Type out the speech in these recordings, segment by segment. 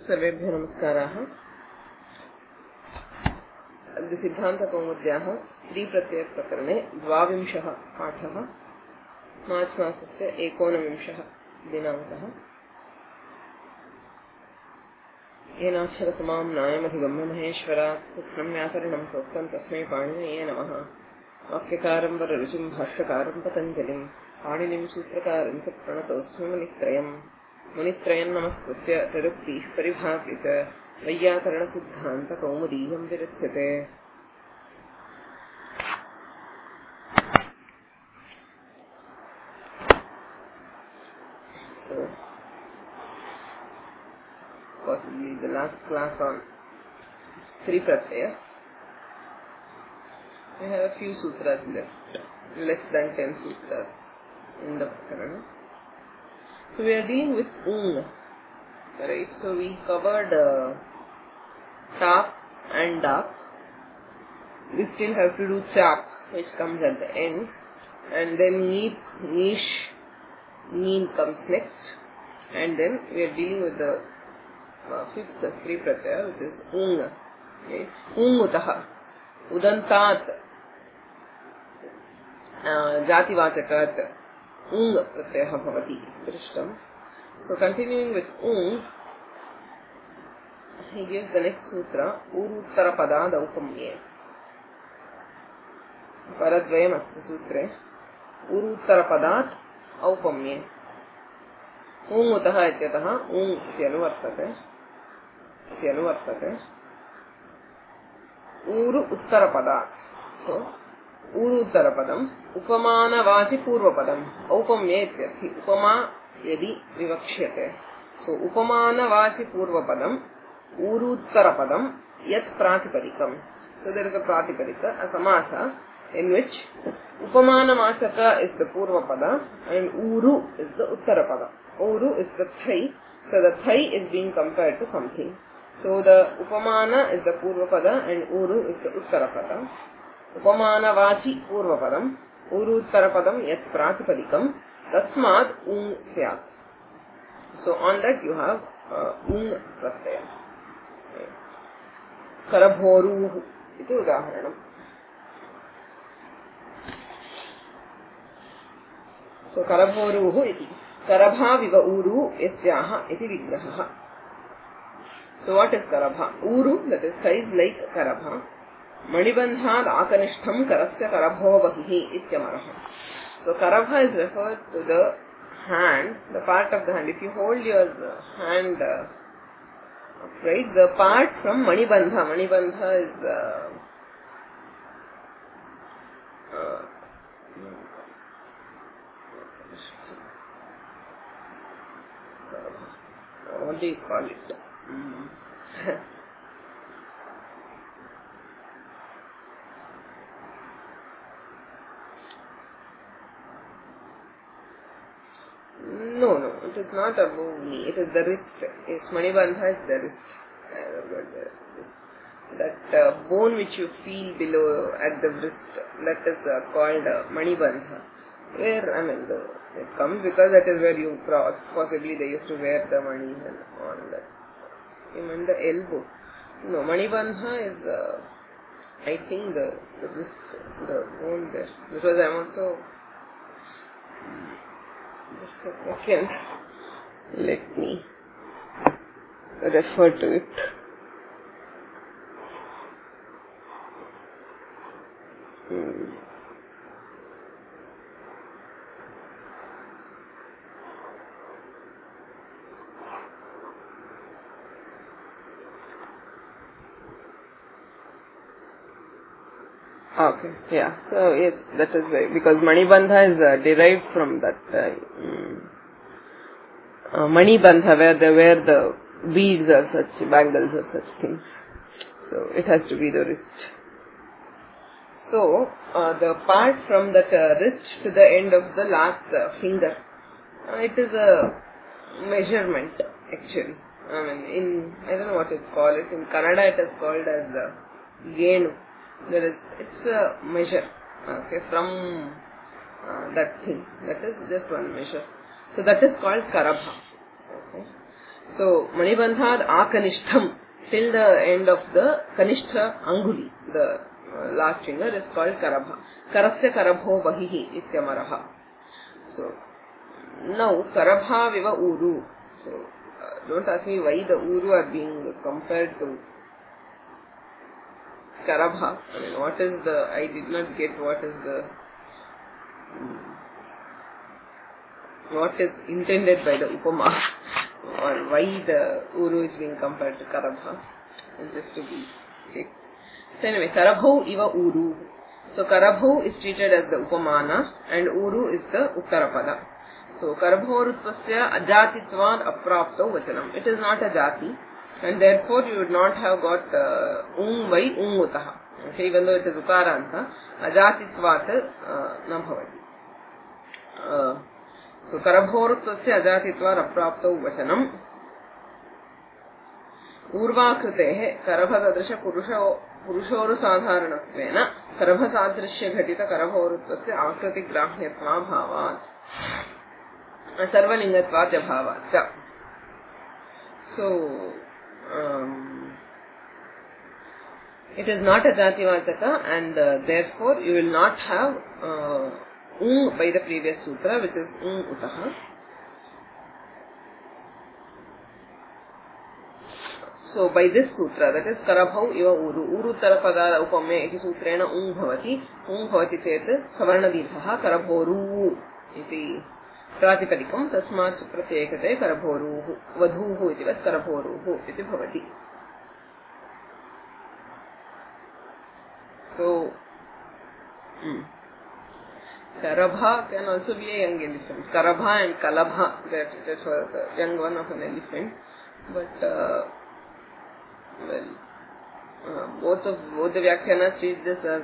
सर्वेभ्यो नमस्काराः। अद्य सिद्धान्तकौमुद्याः स्त्रीप्रत्ययप्रकरणे 22 पाठः। मार्च् मासस्य 19 दिनाङ्कः। येनाक्षरसमां नायमधिगम्य महेश्वरात् कृत्स्नं व्याकरणं प्रोक्तं तस्मै पाणिनये नमः। वाक्यकारं वररुचिं भाष्यकारं पतञ्जलिं पाणिनिं सूत्रकारं च प्रणतोऽस्मि मुनित्रयं नमस्कृत्य तदुक्तिः परिभाव्य च वैयाकरणसिद्धान्तकौमुदीयं विरच्यते। So, possibly the last class on three pratyas. We have a few sutras left, less than 10 sutras in the Prakarana. So we are dealing with ung, right? So we covered tap and dap. We still have to do chap, which comes at the end, and then neep, nish, neen comes next, and then we are dealing with the fifth three pratyaya, which is ung. Okay? Ungutaha, udantat, jativachakat, ung pratyaya bhavati drishtam. So continuing with ung, he gives the next sutra, uruttara pada daupamye. Paradvayam asti sutre, uruttara padat औपम्ये ऊंगुतः इत्यतः ऊंग इति अनुवर्तते ऊरु उत्तरपदात्. सो ऊरु उत्तरपदम् उपमानवाचि पूर्वपदम् औपम्ये इत्यर्थि. उपमा यदि विवक्ष्यते, सो उपमानवाचि पूर्वपदम् ऊरुत्तरपदम् यत् प्रातिपदिकम्. So there is a pratipadika, a samasa, in which Upamanavachaka is the Purvapada and Uru is the Uttarapada. Uru is the Thai, so the Thai is being compared to something. So the Upamana is the Purvapada and Uru is the Uttarapada. Upamanavachi Purvapadam, Uru Uttarapadam yat Pratipadikam, Tasmad Ung Syat. So on that you have Ung Pratyaya. Karabhoruhu iti udaharanam. So karabhoruhu iti karabha viva uru yasyaha iti vigraha. So what is karabha? Uru, that is size like karabha. Manibandhad akanishtham karasya karabho vahihi ityamaraha. So karabha is referred to the hand, the part of the hand. If you hold your hand upright, the part from manibandha. Manibandha is what do you call it? No, it is not above knee. It is the wrist. Yes, Manibandha is the wrist. That bone which you feel below at the wrist, that is called Manibandha. Where, it comes because that is where you possibly they used to wear the money and all that. Even the elbow. No, Manibandha is, I think the wrist, the bone there. Because I am also, just a second, let me refer to it. Okay, yeah. So yes, that is why, because Manibandha is derived from that Manibandha, where they wear the beads or such, bangles or such things. So it has to be the wrist. So the part from that wrist to the end of the last finger, it is a measurement actually. I don't know what to call it. In Kannada it is called as genu. It's a measure, okay, from that thing. That is just one measure. So that is called karabha. Okay. So, Manibandhad Akanishtham till the end of the Kanishtha Anguli, the last finger, is called Karabha. Karasya Karabho Bahihi Ityamaraha. So, now Karabha Viva Uru. So, don't ask me why the Uru are being compared to Karabha. I mean, what is the, I did not get what is intended by the Upama, or why the Uru is being compared to Karabha, just to be checked. So anyway, Karabho Iva Uru. So Karabho is treated as the Upamana and Uru is the Uttarapada. So Karabhorutvasya ajatitvad aprapto vachanam. It is not a jati and therefore you would not have got by utaha. Okay, even though it is Ukaranta, ajatitvat na bhavati. So Karabhorutvasya ajatitvad aprapto vachanam. Urvakrutehe karabhadadrisha पुरुषोरु साधारणत्वेन करभसादृश्य घटित करभोरुत्वस्य आकृति ग्राह्यत्वा भावात् सर्वलिंगत्वात् अभावात् च. So it is not a jativachaka and therefore you will not have by the previous sutra, which is utaha. So by this sutra, that is Karabhau Iva Uru, Uru Tarapada Upame iti sutrena bhavati, bhavati chet savarna dīrghaha Karabhoru iti pratipadikam tasmat supratyekate Karabhoru vadhuhu iti vat Karabhoruhu iti bhavati. So Karabha can also be a young elephant. Karabha and Kalabha, that was the young one of an elephant, but both the Vyakhyanas treat this as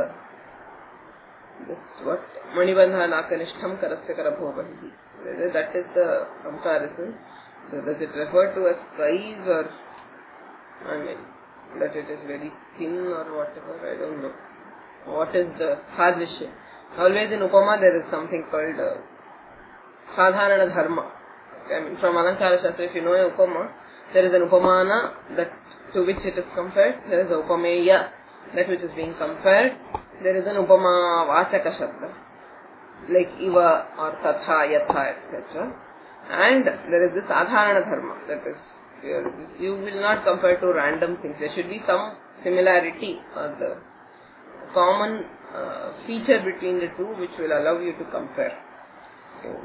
Manibandha Nakanishtham Karasya Karabho Bahihi. That is the comparison. So does it refer to a size or, I mean, that it is very thin or whatever, I don't know. What is the Sadrishya? Always in Upama there is something called Sadharana Dharma. I mean, from Alankara Shastra, if you know a Upama, there is an Upamana that to which it is compared, there is a Upameya, that which is being compared, there is an Upama Vachaka Shabda, like Iva or Tatha, Yatha, etc. And there is this Adharana Dharma, that is, you will not compare to random things. There should be some similarity or the common feature between the two which will allow you to compare. So,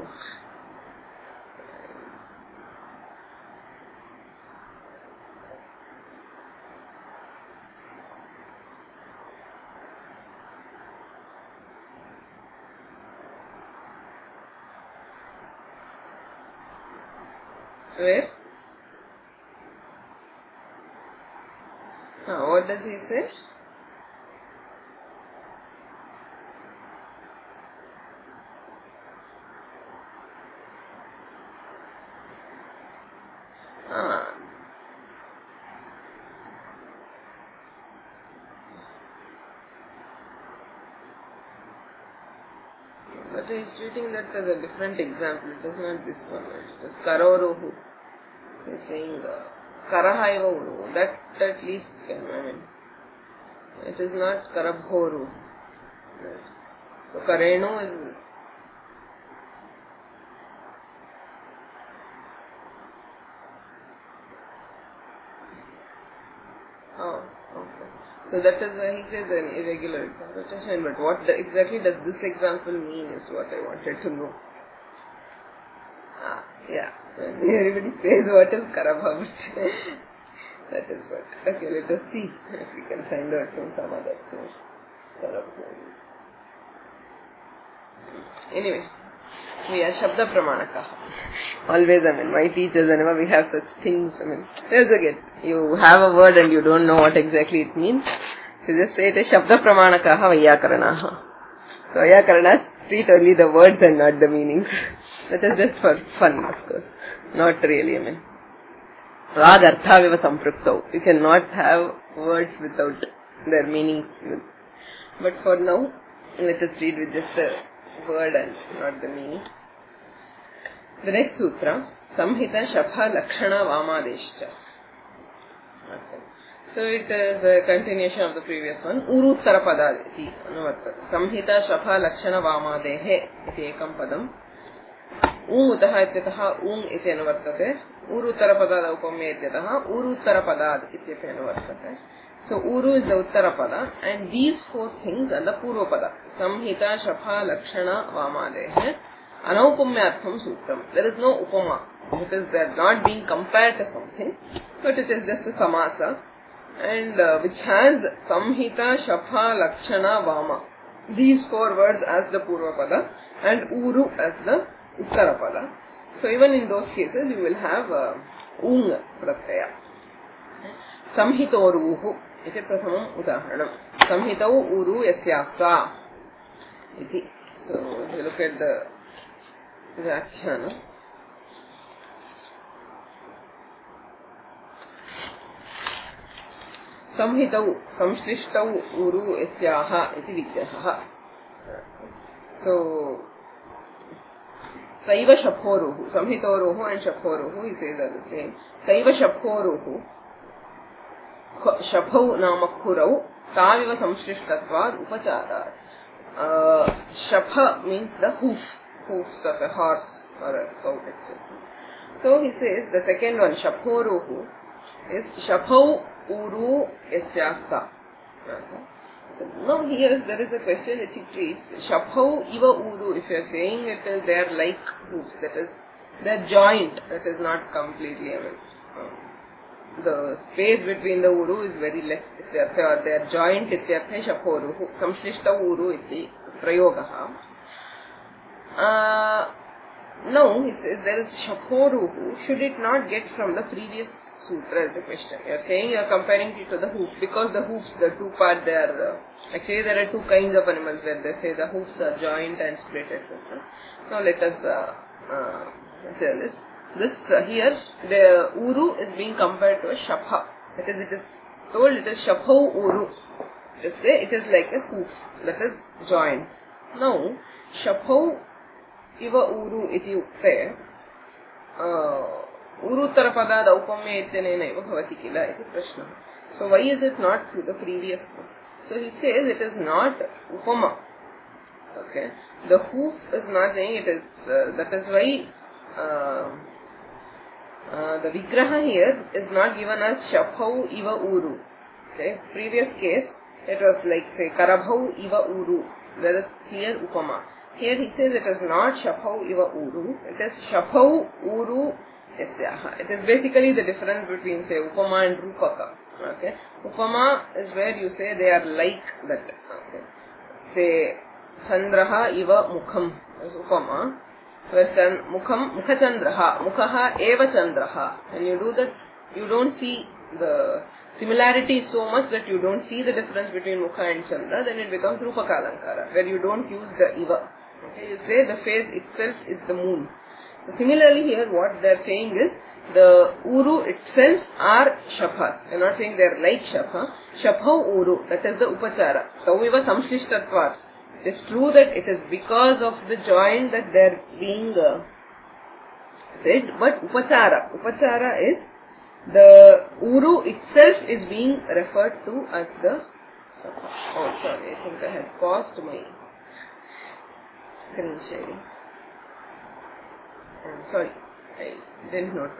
where? What does he say? But he is treating that as a different example. It is not this one. It is Karoruhu. He is saying Karaha Iva Uru. That at least can, I mean, it is not Karabhoru. So Karenu is so that is why he says an irregular example. But what exactly does this example mean is what I wanted to know. Yeah. Everybody says what is Karabha, but that is what. Okay, let us see if we can find out from some other source. Anyway, we are Shabda Pramanaka. Always, I mean, my teachers, whenever we have such things, I mean, there's again, you have a word and you don't know what exactly it means. You just say it is Shabda Pramanakaha Vayyakaranaha. So Vayyakaranaha treat only the words and not the meanings. That is just for fun, of course. Not really, I mean. Rag Artha Viva Samprukto. You cannot have words without their meanings. But for now, let us read with just the word and not the meaning. The next sutra, Samhita Shapha Lakshana Vamadeshcha. So it is a continuation of the previous one. Uruttara pada iti anuvartate. Samhita Shapha Lakshana Vamadehe iti ekam padam. Utaha ityataha iti anuvartate. Uruttara pada upamya ityataha uruttara pada iti anuvartate. So uru is the uttara pada and these four things are the purva pada. Samhita Shapha Lakshana Vamadehe. Anaupamyartham sutram. There is no upama. It is they are not being compared to something, but it is just a samasa, and which has Samhita, Shapha, Lakshana, Vama. These four words as the Purva Pada and Uru as the Uttara Pada. So even in those cases you will have Ung Pratyaya. Samhitoruhu iti prasamam udaharanam. Samhitau Uru Yasyasa iti. So if you look at the Vyakhyana. Samhitau, samslishtau uru esyaha iti vigraha. So, Saiva Shaphoruhu, Samhitoruhu and Shaphoruhu, he says are the same. Saiva Shaphoruhu, Shaphau Namakurau, Taviva Samslishtatvad Upacharat. Shapha means the hoofs of a horse or a cow, etc. So he says the second one, Shaphoruhu, is Shaphau Uru Yasyasa. Now here there is a question which he treats. Shaphau Iva Uru, if you are saying it is they are like hoofs, that is, they are joint, that is not completely, the space between the Uru is very less, they are joint, ityarthe Shaphoruhu, Samshlishta Uru iti prayogaha. Now he says there is Shaphoruhu, should it not get from the previous sutra is the question. You are saying you are comparing it to the hoof because the hoofs, the two parts, they are actually there are two kinds of animals where they say the hoofs are joint and split, etc. Now let us tell this. This here the Uru is being compared to a Shapha. It is told it is Shaphau Uru. Just say it is like a hoof that is joint. Now Shaphau Iva Uru iti ukte Uruttara pada daupamya ityanena eva bhavati kila iti prashna. So why is it not through the previous one? So he says it is not upama. Okay, the hoof is not saying it is. That is why the vigraha here is not given as Shaphau Iva Uru. Okay, previous case it was like say Karabhau Iva Uru. There is clear upama. Here he says it is not Shaphau Iva Uru. It is Shaphau Uru. It is basically the difference between say Upama and Rupaka. Okay, Upama is where you say they are like that. Okay, say Chandraha Iva Mukham is Upama. Where Mukha Chandraha, Mukhaha Eva Chandraha. When you do that, you don't see the similarity so much that you don't see the difference between Mukha and Chandra. Then it becomes Rupaka Alankara, where you don't use the Iva. Okay, you say the face itself is the moon. So similarly here what they are saying is the Uru itself are Shaphas. They are not saying they are like Shapha. Shaphau Uru, that is the Upachara. Taviva Samslishtatvat. It is true that it is because of the joint that they are being said, but Upachara. Upachara is the Uru itself is being referred to as the Shapha. Oh sorry, I think I had paused my screen sharing. Sorry, I didn't notice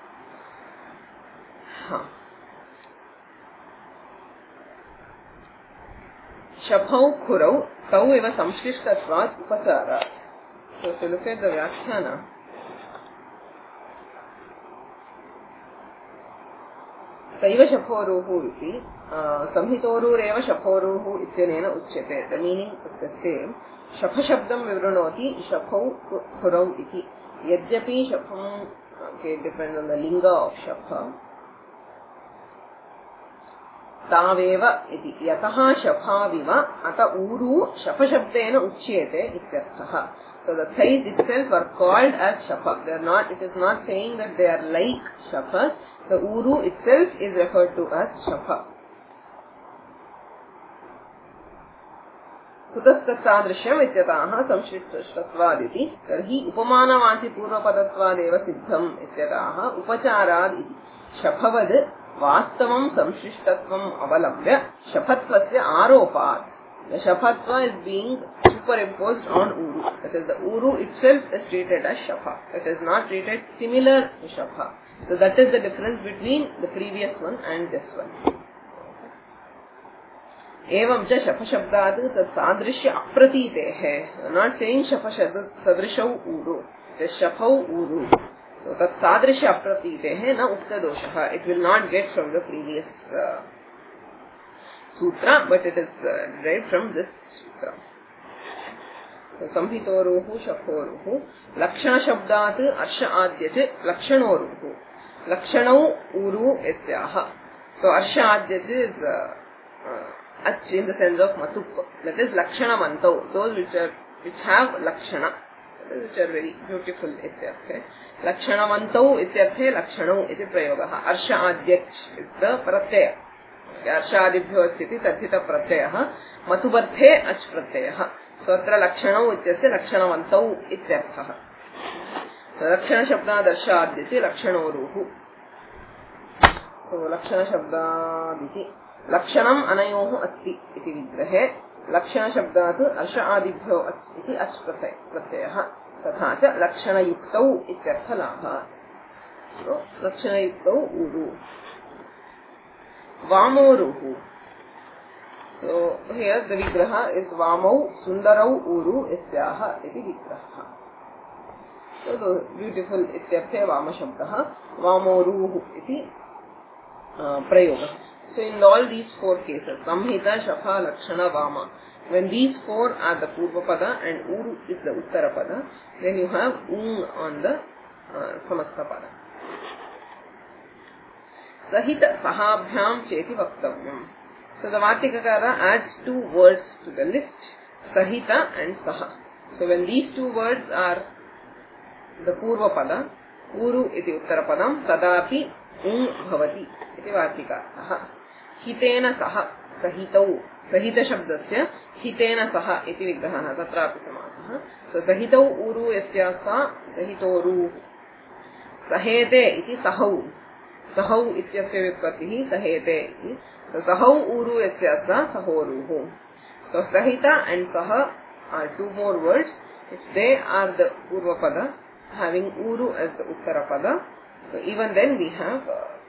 that. Shaphau Khurau Tau eva Samshlishtatvat Upacharat. So if you look at the Vyakhyana, Saiva Shaphoruhu iti Samhitorureva Shaphoruhu ityanena uchyate. The meaning is the same. Shapha Shabdam Vivranoti Shaphau Khurau iti. Yadyapi Shapham, okay, it depends on the linga of Shapha. Taveva iti yataha Shapha viva ata uru Shapha Shabdena uchyate ityarthaha. So the thighs itself are called as Shapha. They are not, it is not saying that they are like Shaphas. The uru itself is referred to as Shapha. कुतस्तत्सादृश्यम् इत्यतः संश्लिष्टत्वादिति तर्हि उपमानवाचि पूर्वपदत्वादेव सिद्धम् इत्यतः उपचाराद् इति शफवद् वास्तवं संश्लिष्टत्वम् अवलम्ब्य शफत्वस्य आरोपात्. The shapatva is being superimposed on uru. That is, the uru itself is treated as shapha. It is not treated similar to shapha. So that is the difference between the previous one and this one. एवं च शफ शब्दात् तत् सादृश्य अप्रतीतेः. Not saying शफ सदृशौ uru. It is शफौ uru. So तत् सादृश्य अप्रतीतेः न उक्तदोषः. It will not get from the previous sutra, but it is derived from this sutra. So, samhitoruhu shaphoruhu lakshana shabdat arsha adyat lakshanoruhu lakshanau uru ityah. So arsha adyat is ach in the sense of matup, that is lakshana mantau, those which have lakshana, which are very beautiful ityarthe. Lakshana mantau ityarthe lakshanau iti prayogah. Arsha adyat is the pratyaya. अर्षादिभ्यो अस्ति तद्धित प्रत्ययः मतुबर्थे अच् प्रत्ययः. सो अत्र लक्षणौ इत्यस्य लक्षणवन्तौ इत्यर्थः. लक्षणशब्दाद् अर्षाद्यति लक्षणोरुः. सो लक्षणशब्दादिति लक्षणम् अनयोः अस्ति इति विग्रहे लक्षणशब्दात् अर्ष आदिभ्यो अच् इति अच् प्रत्ययः तथा च लक्षणयुक्तौ इत्यर्थलाभः. सो लक्षणयुक्तौ ऊरु. Vamoruhu. So here the vigraha is Vamau Sundarau Uru Isyaha iti vigraha. So the beautiful ityarthe Vama Shabdaha Vamoruhu iti prayoga. So in all these four cases, Samhita, Shafa, Lakshana, Vama, when these four are the Purvapada and Uru is the Uttarapada, then you have on the Samastapada. Sahita sahabhyam cheti vaktavyam. So the Vartikakara adds two words to the list, Sahita and Saha. So when these two words are the Purva Pada, Uru iti Uttarapadam, Tadapi bhavati iti Vartikakaha. Hitena Saha, Sahitau, Sahita Shabdasya, Hitena Saha iti Vigraha, Tatrapi Samasah. So Sahitau Uru yasya sa, Sahitoru. Sahete iti Sahau. Sahau ityasya vyutpattihi sahete. So sahau uru yasyasa sahoruhu. So sahita and saha are two more words. If they are the purvapada having uru as the uttarapada, so even then we have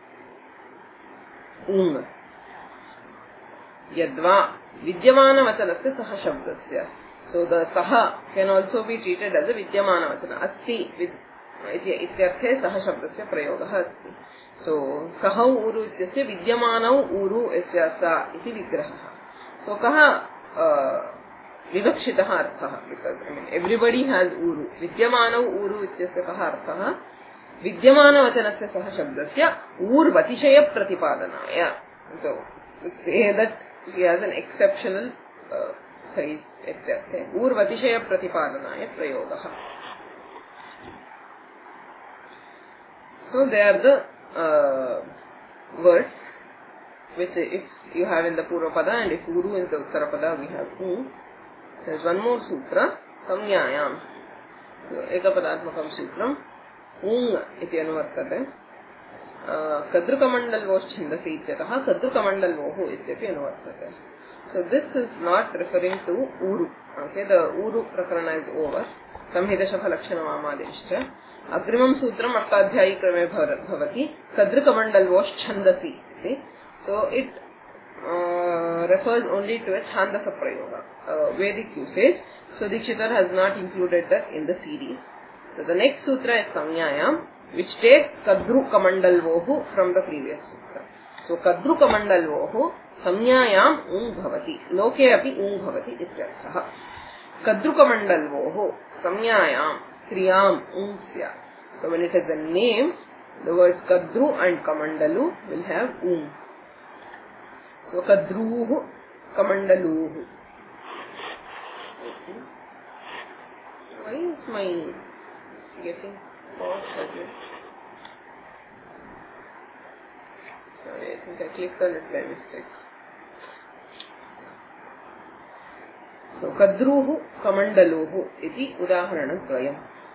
yadva vidyamana vachanasya saha shabdasya. So the saha can also be treated as a vidyamana vachana. Asti ityarthe saha shabdasya prayogah asti. So sahau uru ityasya vidyamanau uru isyasa iti vigraha. So kaha vivakshitah arthah, because I mean everybody has uru. Vidyamanau uru ityasya kaha arthah vidyamana vachanasya saha shabdasya urvatishaya pratipadanaya. So to say that he has an exceptional phrase ityarthe urvatishaya pratipadanaya prayogah. So they are the words which if you have in the Purvapada and if Uru in the Uttarapada we have There is one more sutra, Samnyayam. So, Ekapadatmakam sutram, iti anuvartate. Kadrukamandalvosh chindasi ityataha Kadrukamandalvohu ityapi anuvartate. So this is not referring to Uru. Okay, the Uru prakarana is over. Samhita Shafa Lakshana Mamadishcha. Agrimam Sutram Artadhyayi Krame Bhavati Kadrukamandalvosh Chandasi. So it refers only to a Chandasa Prayoga, Vedic usage. So Dikshitar has not included that in the series. So the next sutra is Samnyayam, which takes Kadrukamandalvohu from the previous sutra. So Kadrukamandalvohu Samnyayam Bhavati. Loke api Bhavati ityarthaha. Kadrukamandalvohu Samnyayam Striyam Sya. So when it is a name, the words Kadru and Kamandalu will have So Kadruhu Kamandaluhu. Why is my getting paused again? Sorry, I think I clicked on it by mistake. So kadruhu kamandaluhu iti udaharanadvayam.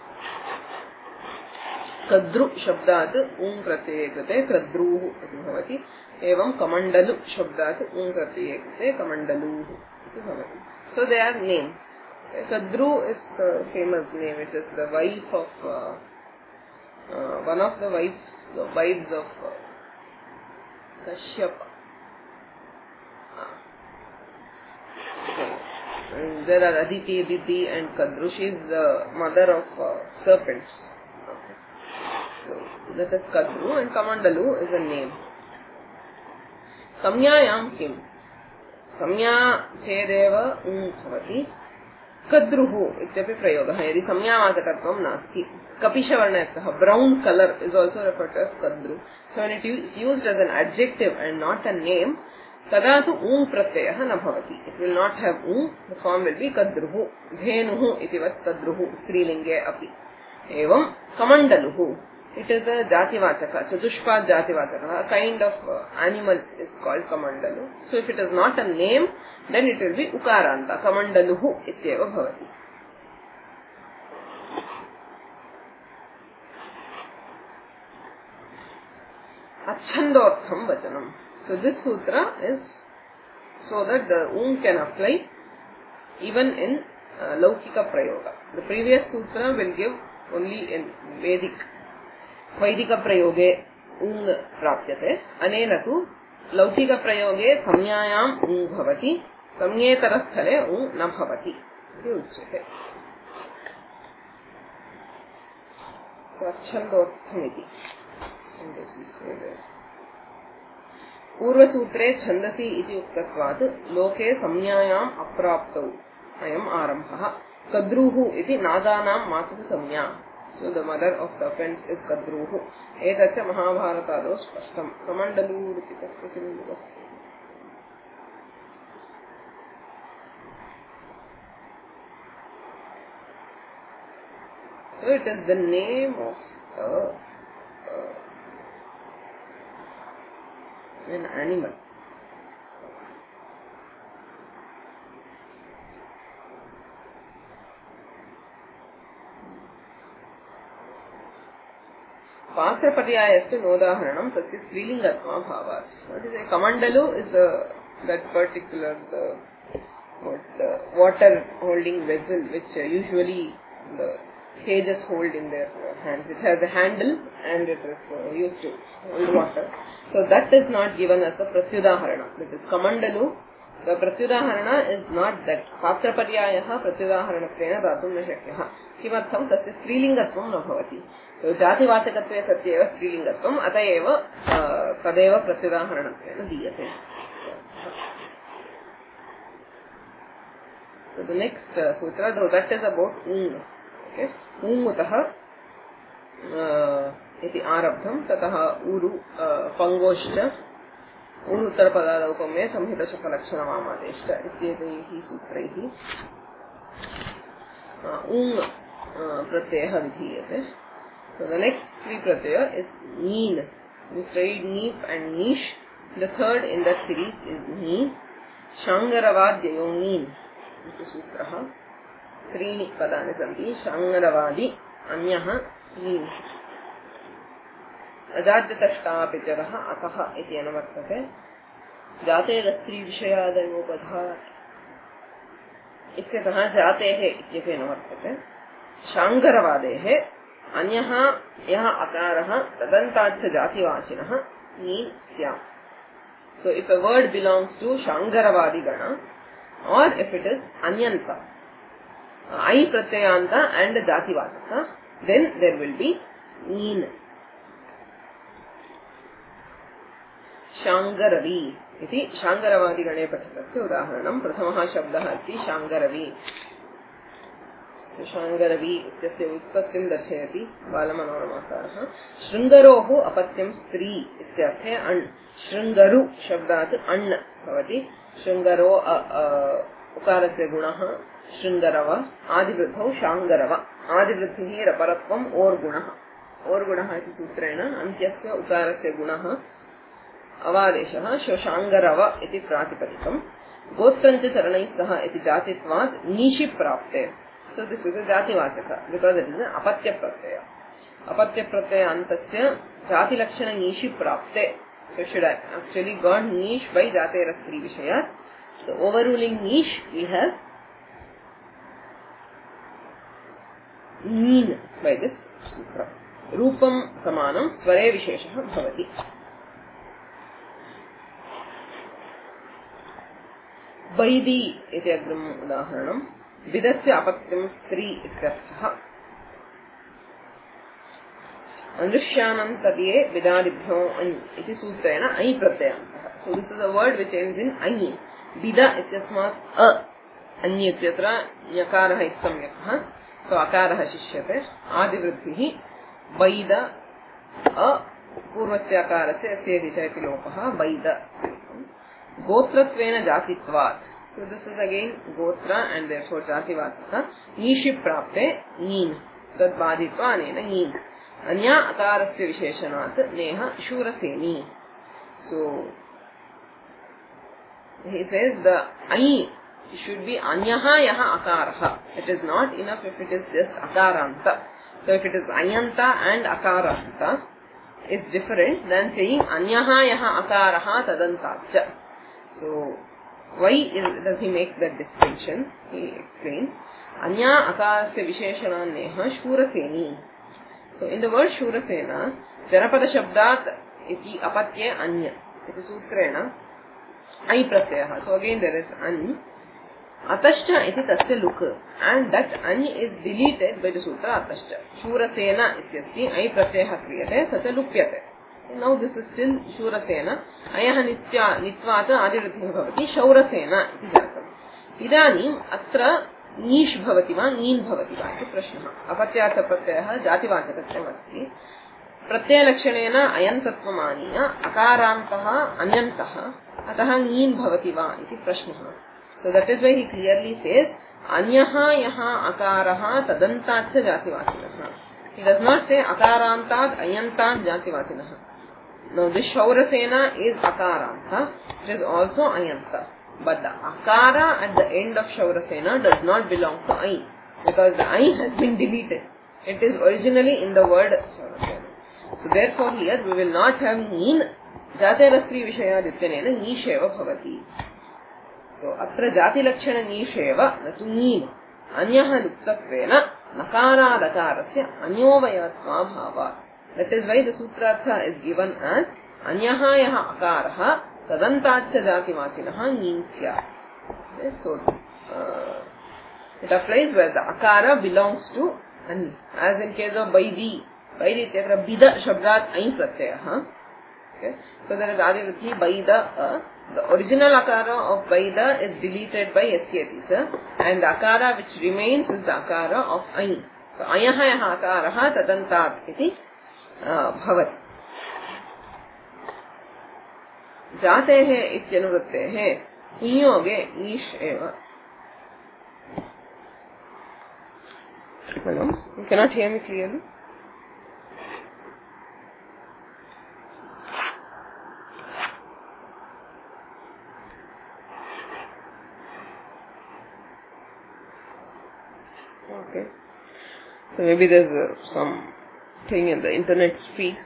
Kadru shabdat ung pratyaya krite kadruhu iti bhavati. Evam kamandalu shabdat ung pratyaya krite kamandaluhu iti bhavati. So they are names. Kadru is a famous name. It is the wife of one of the wives of Kashyapa. There are Aditi, Aditi and Kadru. She is the mother of serpents. Okay. So that is Kadru, and Kamandalu is a name. Samyayam kim? Samya chedeva bhavati. Kadruhu ityapi prayogaha. Yadi samyavadakatvam nasti. Kapishavarnayatah. Brown color is also referred to as Kadru. So when it is used as an adjective and not a name, तदा तु ऊं प्रत्ययः न भवति. It will not have ऊं. The form will be kadruhu. Dhenuhu itivat kadruhu स्त्रीलिंगे अपि. एवं कमंडलुhu. It is a jativachaka, chadushpad jativachaka. A kind of animal is called kamandalu. So if it is not a name, then it will be ukaranta. Kamandaluhu ityeva bhavati. Achandortham vachanam. So this sutra is so that the ung can apply even in laukika prayoga. The previous sutra will give only in Vaidika prayoge ung prapyate. Anena tu laukika prayoge samyayam ung bhavati. Samyetarasthale ung na bhavati. So achandorthamiti. पूर्वसूत्रे छन्दसि इति उक्तत्वात् लोके संज्ञायाम् अप्राप्तौ अयम् आरम्भः. कद्रुः इति नागानां मातुः संज्ञा. So the mother of serpents is kadruhu. एतच्च महाभारतादौ स्पष्टम्. कमण्डलू इति तस्य किं अस्ति? So it is the name of an animal. Patraparyayastu nodaharanam tasya strilingatma bhavat. What is a kamandalu is that particular the water holding vessel which usually the sages hold in their hands. It has a handle and it is used to hold water. So that is not given as the pratyudaharana. That is kamandalu. The pratyudaharana is not that. Patraparyayaha pratyudaharanatvena datum na shakyaha. Kimartham tasya strilingatvam na bhavati. So jativachakatve satyeva strilingatvam atayeva tadeva pratyudaharanatvena diyate. So the next sutra, though that is about ung. Okay. ऊमुतः इति आरब्धं ततः ऊरु पंगोश्च ऊरुत्तरपदादौपम्ये संहितशपलक्षणमादेश्च इत्येतैः सूत्रैः ऊङ् प्रत्ययः विधीयते. So the next three pratyaya is neen. We studied neep and nish. The third in that series is neen. Shangaravadyayo neen. This is sutraha. त्रीणि पदानि सन्ति. शाङ्गरवादि अन्यः नीन्. अजाद्यतष्टापिचरः अतः इति अनुवर्तते. जातेरस्त्रीविषयादयोपधात् इत्यतः जातेः इत्यपि अनुवर्तते. शाङ्गरवादेः अन्यः यः अकारः तदन्ताच्च जातिवाचिनः नीन् स्यात्. So if a word belongs to Shangaravadi gana or if it is Anyanta, I pratyayanta and jativadaka, then there will be neen. Shangaravi iti Shangaravadi gane patitasya udaharanam. Prathamah shabdah asti Shangaravi. So Shangaravi ityasya utpattim darshayati balamanoramasarah. Shringarohu apatyam stri ityarthe an. Shringaru shabdat an bhavati. Shringaro ukarasya gunaha Shringarava, Adivruddhau Shangarava. Adivruddhihi Raparatvam or Gunaha. Or Gunaha iti sutrena Antyasya Ukarasya Gunaha Avadeshaha Shangarava iti Pratipadikam. गोत्रञ्च चरणैः सह इति जातित्वात् नीशि प्राप्ते. So this is a जातिवाचक because it is an अपत्य प्रत्यय. अपत्य प्रत्यय अंतस्य जाति लक्षण नीशि प्राप्ते. So should I actually got niche by जातेर स्त्री विषयात्. So overruling niche we have नीन by this sutra. रूपम समानं स्वरे विशेषः भवति. वैदी इति अग्रिमम् उदाहरणम्. विदस्य अपत्यं स्त्री इत्यर्थः. अनुष्यानन्तर्ये विदादिभ्यो अञ् इति सूत्रेण ऐ प्रत्ययन्तः. So this is a word which ends in ऐ. विदा इत्यस्मात् अ अन्य इत्यत्र यकारः इत्सम्यकः. So अकारः शिष्यते. आदिवृद्धिः वैद अ पूर्वस्य अकारस्य अस्येति च इति लोपः वैद. गोत्रत्वेन जातित्वात्. So this is again gotra and therefore जातिवाचकः. नीशि प्राप्ते नीन् तद् बाधित्वा अनेन नीन्. अन्या अकारस्य विशेषणात् नेह शूरसेनी. So he says the I should be anyaha yaha akaraha. It is not enough if it is just akaranta. So if it is ayanta and akaranta, it's different than saying anyaha yaha akaraha tadantacha. So why does he make that distinction? He explains anya akarasya visheshana neha shuraseni. So in the word shurasena, janapada shabdat iti apatye anya iti sutrena I pratyaya. So again there is an atashcha iti tasya luk, and that an is deleted by the sutra atashcha. Shurasena ityasti I pratyaya kriyate tasya lupyate. Now this is still shurasena. Ayah nitvata adivriddhiः bhavati shaurasena iti jatam. Idanim atra नीश भवति वा नीन् भवति वा इति प्रश्नः. अपत्यार्थ प्रत्ययः जातिवाचकत्वम् अस्ति. प्रत्ययलक्षणेन अयन्तत्वम् आनीय अकारान्तः अन्यन्तः अतः नीन् भवति वा इति प्रश्नः. So that is why he clearly says अन्यः यः अकारः तदन्ताच्च जातिवाचिनः. He does not say akarantat ayantat जातिवाचिनः. Now this shaurasena is akaranta, it is also ayanta. But the akara at the end of shaurasena does not belong to I, because the I has been deleted. It is originally in the word shaurasena. So therefore here we will not have neen jaterastri vishayadityanena nisheva bhavati. So atra jati lakshana nisheva natu neen anyaha luktatvena nakaradakarasya anyovayatva bhavat. That is why the sutrartha is given as anyaha yaha akaraha tadantacha jativachinaha ninsya. So it applies where the akara belongs to ani. As in case of Vaidi. Vaidi ityatra bida shabdat ain pratyayah. Okay. So there is adivriddhi Vaida. The original akara of Vaida is deleted by yasyati cha, and the akara which remains is the akara of ain. So ayaha yaha akaraha tadantat iti bhavati. जातेः इत्यनुवृत्तेः संयोगे ईश एव. Madam, you cannot hear me clearly. Okay. So maybe there's some thing in the internet speed.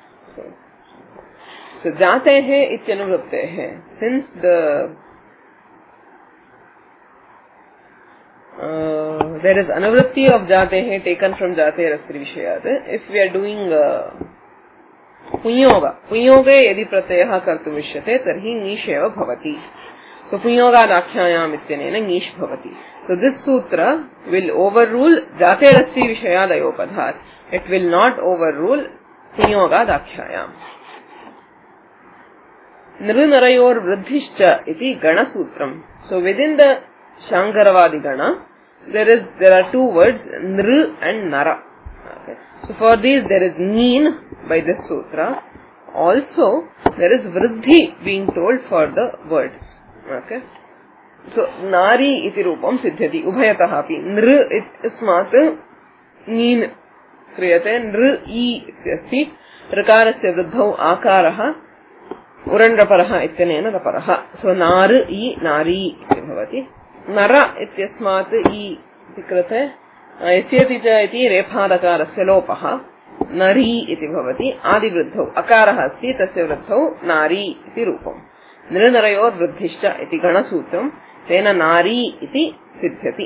So जातेः इत्यनुवृत्तेः. Since there is anuvritti of jatehe taken from jateher astri vishayat. If we are doing punyoga yadi pratyayah kartum ishyate tarhi nish eva bhavati. So punyoga dakhyayam ityanena nish bhavati. So this sutra will overrule jateher astri vishayat ayopadhat. It will not overrule punyoga dakhyayam. Nrunarayor vruddhishcha iti gana sutram. So within the Shankaravadi gana, there are two words, nr and nara. Okay. So for these there is neen by this sutra. Also there is vriddhi being told for the words. Okay. So nari iti rupam siddhyati ubhayatah api. Nr ismat neen kriyate. Nr I ityasti. Rakarasya vriddhau akaraha उरण्रपरः इत्यनेन रपरः. सो नार इ नारी इति भवति. नर इत्यस्मात् इ इति कृते यस्यति च इति रेफादकारस्य लोपः नरी इति भवति. आदिवृद्धौ अकारः अस्ति, तस्य वृद्धौ नारी इति रूपम्. नृनरयोर्वृद्धिश्च इति गणसूत्रम्, तेन नारी इति सिद्ध्यति.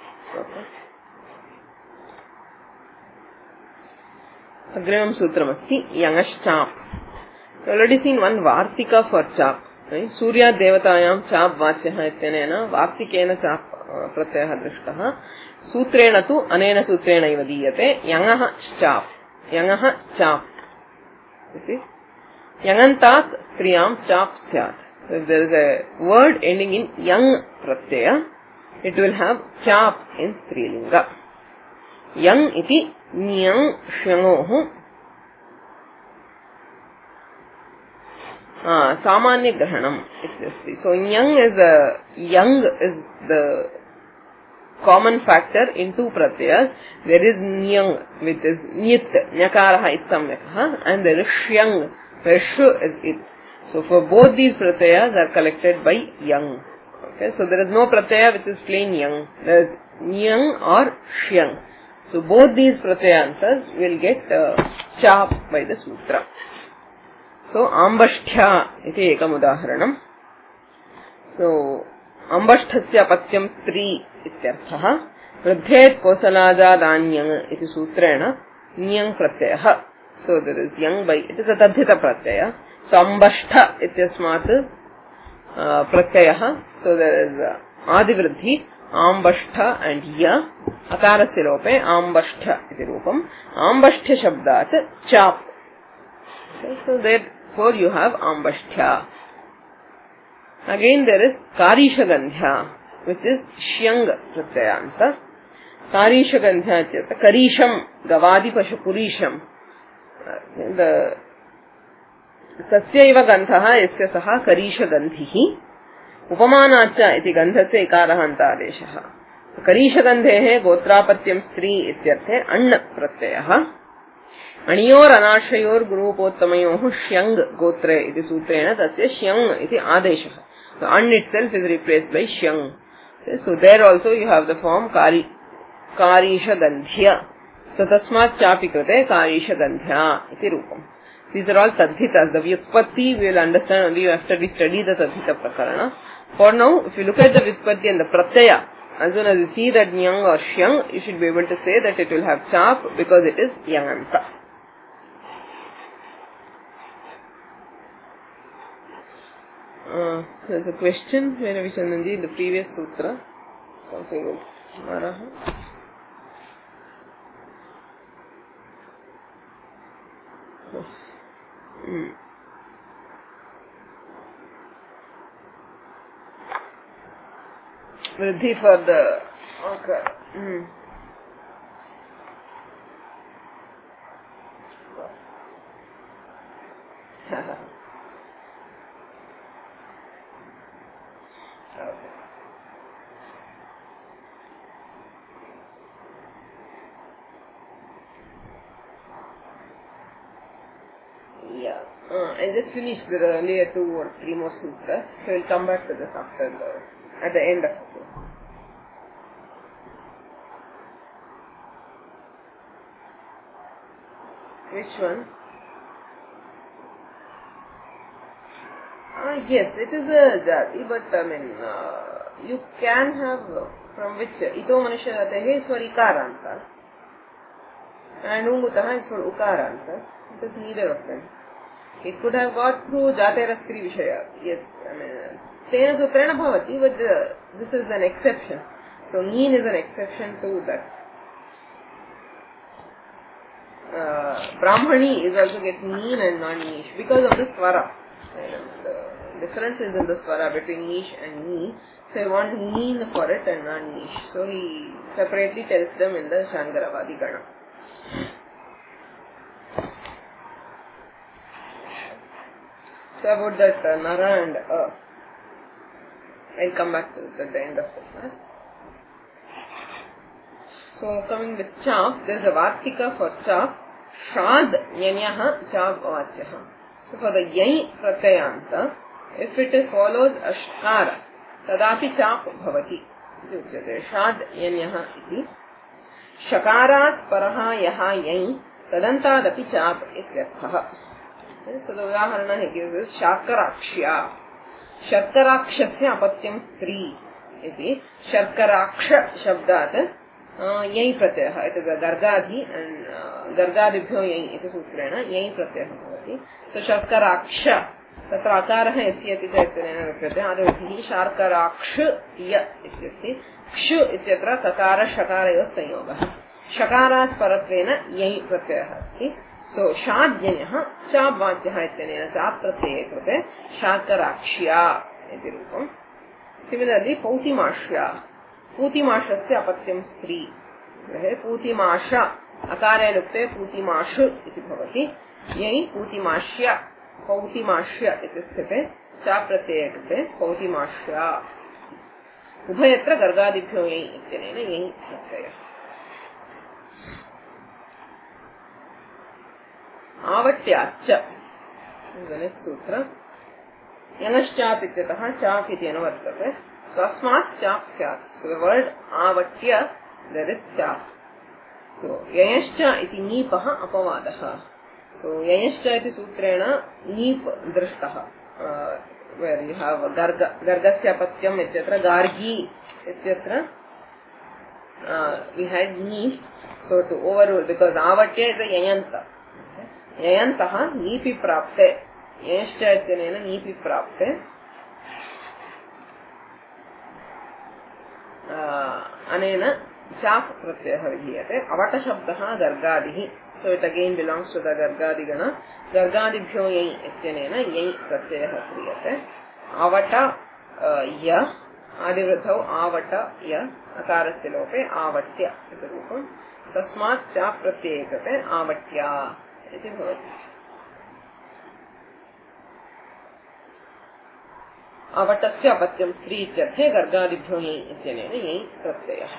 अग्रिमं सूत्रमस्ति यङश्चाप्. Already seen one vartika for chap. Surya देवतायां चाप वाच्यः इत्यनेन वार्तिकेन चाप प्रत्ययः दृष्टः. सूत्रेण तु अनेन सूत्रेणैव दीयते यङः चाप. यङः चाप इति. यङन्तात् स्त्रियां चाप स्यात्. If there is a word ending in yang pratyaya, it will have chap in strilinga. Yang iti nyang shyangoh सामान्य ग्रहणम. So yang is the common factor in two pratyas. There is nyang, which is nyit, nyakarah itsamyakah, and there is shyang, where shu is it. So for both these pratyas are collected by yang. Okay, so there is no pratyaya which is plain yang. There is nyang or shyang. So both these pratyayantas will get chap by the sutra. So ambashtya iti ekam udaharanam. So ambashthasya patyam stri ityarthah. Vruddhet kosalajadanyang iti sutrena nyang pratyayah. So there is yang by, it is a tadhita pratyaya. So ambashtha ityasmat pratyayah. So there is adivruddhi ambashtha and ya. Akarasya lope ambashtha iti rupam. Ambashtya shabdat chap. Okay, so therefore you have ambashtya. Again there is karishagandhya, which is shyang pratyayanta. Karishagandhya cheta karisham gavadi pashu purisham. The sasyaiva gandhaha yasya saha karishagandhihi upamanacha iti gandhasya ikarahanta adeshaha. Karishagandhehe gotrapatyam stri ityarthe anna pratyayah. अणियोर अनाशयोर गुरूपोत्तमयोः श्यंग Gotre इति सूत्रेण तस्य श्यंग इति आदेशः. So an itself is replaced by श्यंग. So there also you have the form कारीशगन्ध्य. So tasmat chapi krite कारीशगन्ध्या इति रूपम्. These are all tadhitas. The vyutpatti we will understand only after we study the tadhita prakarana. For now, if you look at the vyutpatti and the pratyaya, as soon as you see that nyang or shyang, you should be able to say that it will have chap because it is yanganta. There's a question where Vishananji in the previous sutra. Something with Maraha. Vriddhi for the okay. I just finished the earlier 2 or 3 more sutras, so we'll come back to this after at the end of it. Which one? Yes, it is a jati, but I mean, you can have from which ito manushyaratehe is for ikarantas and ungutaha is for ukarantas. It is neither of them. It could have got through Jaterastri Vishaya. Yes, I mean, Tena Sutrena Bhavati, but this is an exception. So, Neen is an exception to that. Brahmani is also getting Neen and non-Nish because of the Swara. The difference is in the Swara between Nish and Ni. So, I want Neen for it and non-Nish. So, he separately tells them in the Shankaravadi Gana. So about that Nara and I'll come back to it at the end of the class. So coming with chap, there is a vartika for chap. Shad yanyaha chap vachyaha. So for the yai pratyayanta, if it follows a shkara, tadapi chap bhavati. Shad yanyah iti. Shakarat paraha yaha yai, tadantadapi chap ityarthah. So the udaharana he gives is Sharkarakshya. Sharkarakshasya apatyam stri iti. Sharkaraksha shabdat yai pratyayah. It is a gargadhi and gargadibhyo yai iti sutrena yai pratyayah bhavati. So Sharkaraksha तत्र आकारः यस्य इति चैतन्येन लभ्यते आदिवृद्धिः शार्कराक्ष य इत्यस्ति क्ष इत्यत्र ककार शकारयोः संयोगः शकारात् परत्वेन यै प्रत्ययः अस्ति सो शाद्यन्यः चाप् वाच्यः इत्यनेन चाप् प्रत्यये कृते शार्कराक्ष्या इति रूपम् सिमिलर्ली पौतिमाश्या पूतिमाशस्य अपत्यं स्त्री पूतिमाश अकारे लुप्ते पूतिमाश इति भवति यै पूतिमाश्या पौतिमाश्य इति स्थिते चा प्रत्यये कृते पौतिमाश्या उभयत्र गर्गादिभ्यो यै इत्यनेन यै प्रत्ययः आवट्याच्च नेक्स्ट् सूत्र यनश्चाप् इत्यतः चाप् इति अनुवर्तते तस्मात् चाप् स्यात् सो द वर्ड आवट्य देयर इज चाप् सो ययश्च इति नीपः अपवादः So yayashcha iti sutrena neep drishtah where you have gargasya patyam etc. Gargi etc. We had neep, so to overrule because avatya is a yayanta. Yayantaha neepi prapte yayashcha ityanena neepi prapte anena chap pratyayah vidhiyate avata shabdah gargadihi. So it again belongs to the gargadigana. Gargadibhyo yai ityanena yai pratyayah kriyate. Avata ya adivruthau avata ya akarasya lope avatya iti rupam. Tasmat cha pratyaya krite avatya iti bhavati. Avatasya apatyam stri ityarthe gargadibhyo yai ityanena yai pratyayah.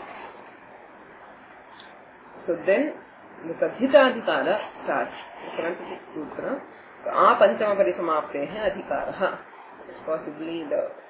So then the tadhitadhikara starts. The 76th sutra. So, a panchama parisamaapte hai adhikaraha. It's possibly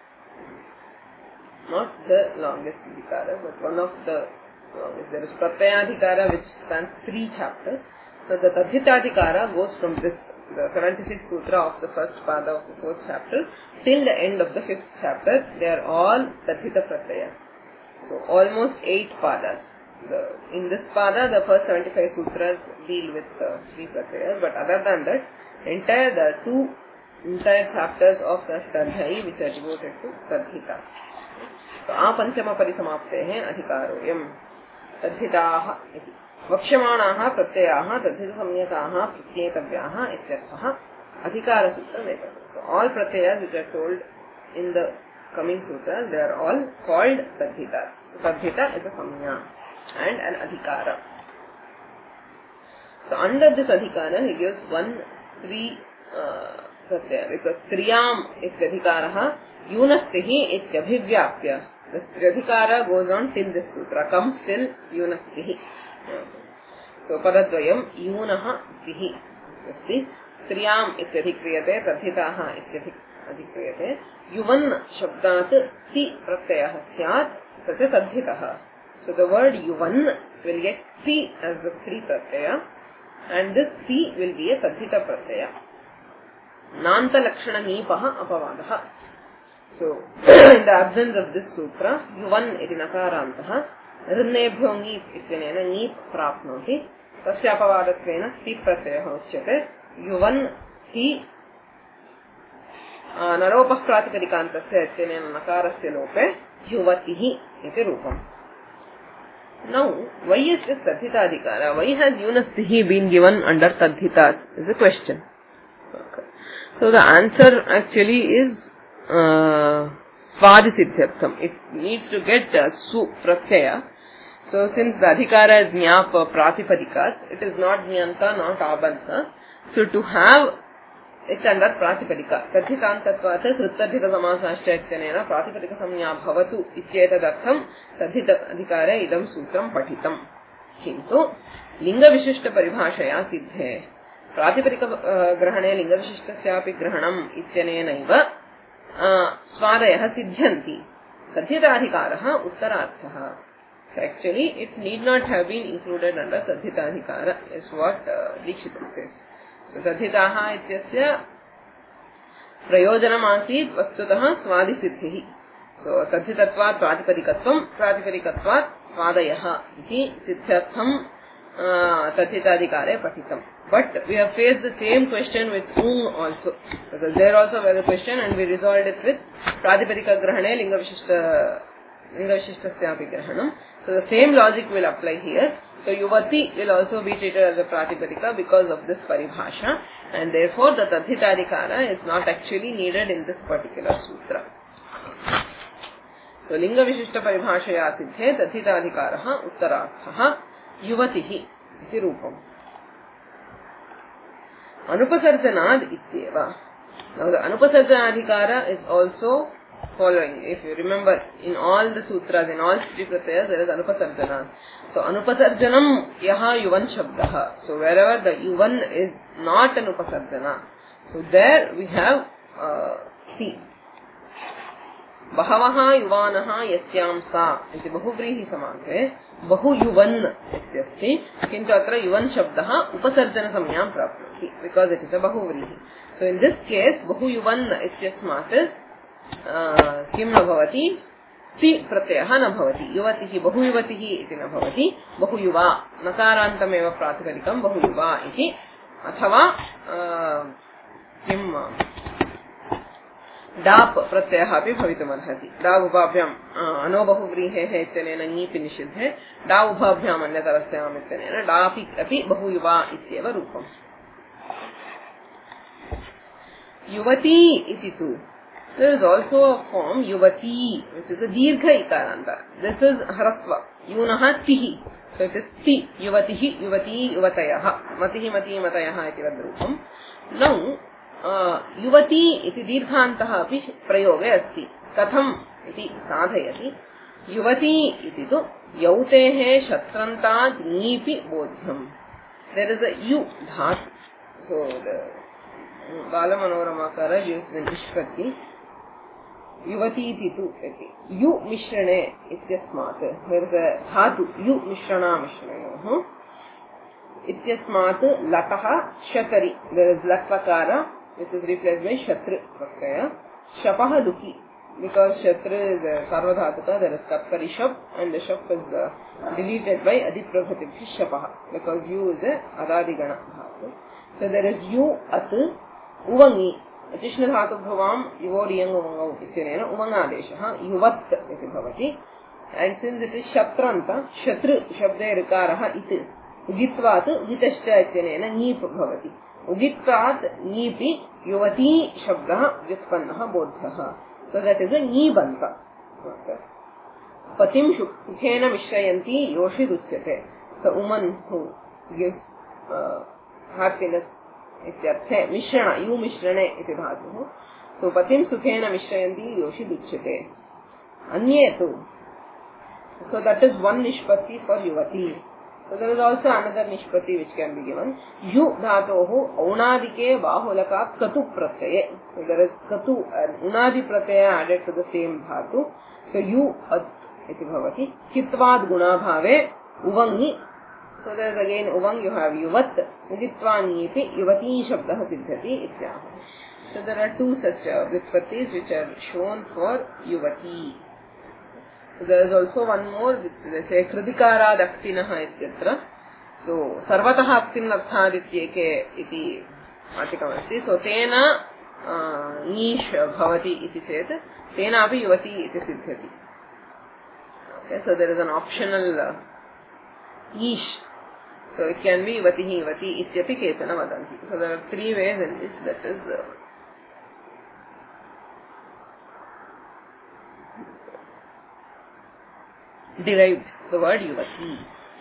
not the longest adhikara, but one of the longest. There is pratyayadhikara which spans 3 chapters. So the tadhitadhikara goes from this, the 76th sutra of the first pada of the 4th chapter till the end of the 5th chapter. They are all tadhita pratyayas. So almost 8 padas. In this pada, the first 75 sutras deal with 3 pratyayas, but other than that, the 2 entire chapters of the Tadhai which are devoted to Tadhita. So, a panchama parisamaptehe adhikaroyam Tadhitaha iti. Vakshamaanaha pratyayaha Tadhita samyataha pratyetavyaha ityarthaha adhikara sutra nevatam. So, all pratyayas which are told in the coming sutras, they are all called Tadhitas. So, Tadhita is a samya and an adhikara. So under this adhikara he gives 1 3 pratyaya because triyam ityadhikaraha yunastihi ityabhivyapya. The adhikara goes on till this sutra comes till yunastihi. So padadvayam yunaha tihi asti triyam ityadhikriyate tadhitaha ityadhikriyate yuvan shabdat ti pratyayah syat sacha tadhitaha. So the word yuvan will get ti as the Sri pratyaya and this ti will be a tadhita pratyaya. Nanta lakshana nipaha apavadaha. So in the absence of this sutra, yuvan iti nakarantaha rinebhyo nip ityanena nip prapnoti tasya apavadatvena ti pratyaya uchyate yuvan ti naropah pratipadikantasya ityanena nakarasya lope yuvatihi iti rupam. Now, why is this Tadhita Adhikara? Why has Yunastihi been given under Tadhitas? Is a question. Okay. So the answer actually is Svadisiddhyartham. It needs to get Su Pratyaya. So since the Adhikara is Nyap Pratipadikas, it is not Nyanta, not Abanta. So to have it under Pratipadika. Tadhitantatvat Srittadhita Samasashcha ityanena Pratipadika samya bhavatu ityetadartham Tadhita adhikare idam sutram pathitam. Kintu linga vishishta paribhashaya siddhe प्रातिपदिक ग्रहणे लिंगविशिष्टस्यापि ग्रहणम् इत्यनेनैव स्वादयः सिद्ध्यन्ति तद्धिताधिकारः उत्तरार्थः. So actually it need not have been included under तद्धिताधिकार is what Dikshita says. So तद्धिताः इत्यस्य प्रयोजनमासीत् वस्तुतः स्वादिसिद्धिः. So तद्धितत्वात् प्रातिपदिकत्वं प्रातिपदिकत्वात् स्वादयः इति सिद्ध्यर्थं तद्धिताधिकारे पठितम्. But we have faced the same question with ung also, because there also was a question and we resolved it with pratipadika grahane lingavishishtasyapi grahanam. So the same logic will apply here. So yuvati will also be treated as a pratipadika because of this paribhasha, and therefore the tadhitadhikara is not actually needed in this particular sutra. So lingavishishta paribhashaya siddhe tadhitadhikaraha uttararthaha yuvatihi iti rupam. Anupasarjanad ityeva. Now the anupasarjanadhikara is also following. If you remember, in all the sutras, in all three pratyayas, there is anupasarjanad. So anupasarjanam yaha yuvan shabdaha. So wherever the yuvan is not an upasarjana, so there we have see. Bahavaha yuvanaha yasyam sa iti bahuvrihi samase bahu yuvan ityasti, kintu atra yuvan shabdaha upasarjana samyam prapnoti, because it is a bahuvrihi. So in this case bahu yuvan ityasmat किम न भवति, ति प्रत्ययः न भवति. युवतिः बहुयुवतिः इति न भवति, बहुयुवा नकारान्तमेव प्रातिपदिकं बहुयुवा इति. अथवा किं डाप् प्रत्ययः अपि भवितुमर्हति. डा उभाभ्याम् अनो बहुव्रीहेः इत्यनेन ङीपि निषिद्धे, डा उभाभ्याम् अन्यतरस्याम् इत्यनेन डापि अपि बहुयुवा इत्येव रूपम्. युवती इति तु there is also a form yuvati, which is a dirgha ikaranta. This is harasva. Yunaha tihi. So it is ti. Yuvatihi, yuvati, yuvatayah. Matihi, mati, matayah iti vadrupam. Now, yuvati iti dirghantaha api prayoge asti. Katham iti sadhayati. Yuvati iti tu yautehe shatrantad nipi bodhyam. There is a yu dhat. So the Balamanoramakara gives the nishpati. युवती इति तु इति यु मिश्रणे इत्यस्मात् there is a धातु यु मिश्रणा मिश्रणयोः इत्यस्मात् लटः शतरि, there is latvakara which is replaced by shatru pratyaya. Shapah luki, because shatru is a sarvadhatuka, there is kapkari shap and the shap is deleted by adiprabhatikhi shapah, because yu is a adadigana dhatu. So there is yu at uvangi Additional dhatu bhavam yuvodiyang uvangau ityanena uvangadeshah yuvat iti bhavati. And since it is shatranta, shatru shabde rikaraha iti ugitvat ugitascha ityanena nip bhavati. Ugitvat nipi yuvati shabdaha vyutpannaha bodhyaha. So that is a nibanta. Patim sukhena mishrayanti yoshid uchyate. So woman who gives happiness इत्यर्थे मिश्रण you मिश्रणे इति धातुः. सो पतिं सुखेन मिश्रयन्ति योषिदुच्यते. अन्ये तु, so that is one nishpati for yuvati. So there is also another nishpati which can be given. Yu dhatohu aunadike bahulakat katu pratyaye. So there is katu and unadi pratyaya added to the same dhatu. So yu at iti bhavati. Kitvad guna bhave uvangi. So there is again uvang, you have yuvat, ugitvanyipi, yuvati shabdaha siddhati ityaha. So there are two such vritpatis which are shown for yuvati. So there is also one more which they say kridikarad aktinaha ityatra. So sarvataha aktinarthad ityeke iti atikam asti. So tena nish bhavati iti chet, tena api yuvati iti siddhati. Okay, so there is an optional ish. So it can be yuvatihi yuvati ityapi ketana vadanti. So there are three ways in which that is derived, the word yuvati.